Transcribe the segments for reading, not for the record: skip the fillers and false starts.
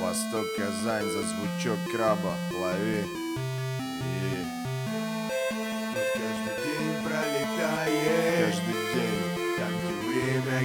Восток, Казань, за звучок краба лови. И тут каждый день пролетает, каждый день там, где время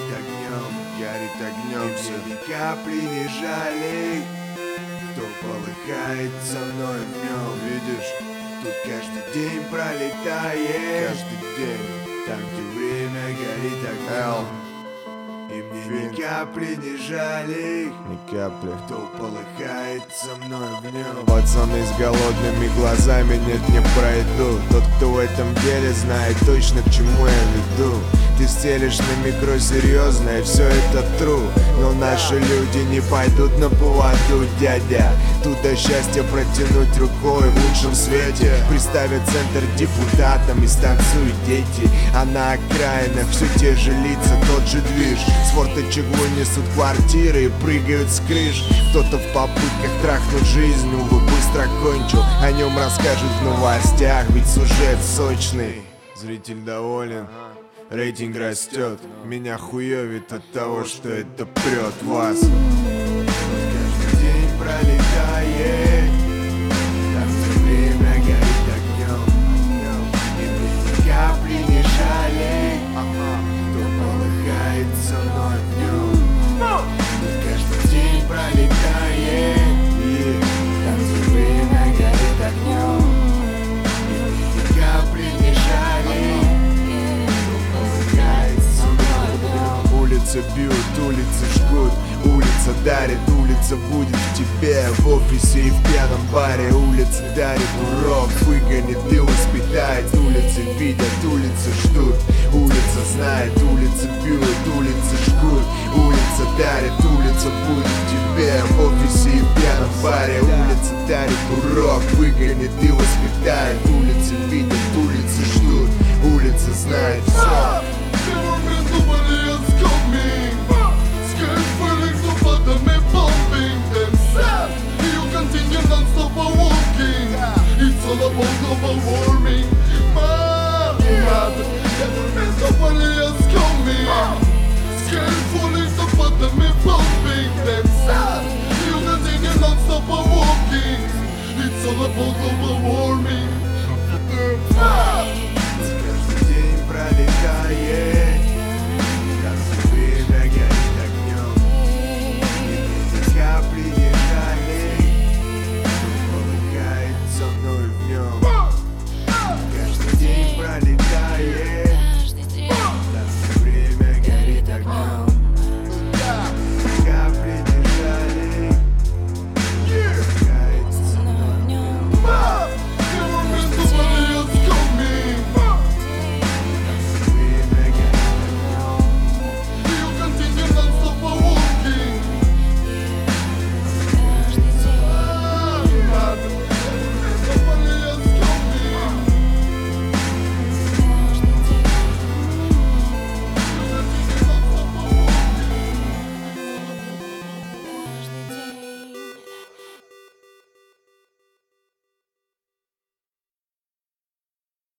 горит огнем, все. и мне ни капли не жалей, кто полыхает со мной в нем. Видишь, Тут каждый день пролетает, каждый день там, где время горит огнем, и мне ни капли не жалей, ни капли. кто полыхает со мной в нем. Пацаны с голодными глазами нет, не пройду. Тот, кто в этом деле знает точно, к чему я веду. Ты стелишь на микро серьезно, и все это true. Но наши люди не пойдут на поводу, дядя. Тут до счастья протянуть рукой в лучшем свете. Приставят центр депутатам и станцуют дети. А на окраинах все те же лица, тот же движ. С форточек вынесут квартиры и прыгают с крыш. Кто-то в попытках трахнуть жизнь, увы, быстро кончил. О нем расскажут в новостях, ведь сюжет сочный. Зритель доволен, рейтинг растет. Меня хуёвит от того, что это прет вас. Каждый день пролетает, там, где время горит огнем, и мне ни капли не жалей, кто полыхает со мной в нем. Тут каждый день пролетает, там, где время горит огнем, и мне ни капли не жалей, кто полыхает со мной в нем. Улицы бьют, улицы жгут, улица дарит, улица будет в тебе. В офисе и в пьяном баре улица дарит урок, выгонит и воспитает. Улицы видят, улицы ждут, улица знает, улицы бьют, улицы жгут, улица дарит, улица будет в тебе. В офисе и в пьяном баре улица дарит урок, выгонит и воспитает. Улицы видят, улицы ждут, улица знает все. Nobody else coming. Scared feelings of bottom me pumping themselves. You continue non-stop walking. It's all about global warming. Mad. Nobody else coming. Scared feelings of bottom me pumping themselves. You continue non-stop walking. It's all about global warming.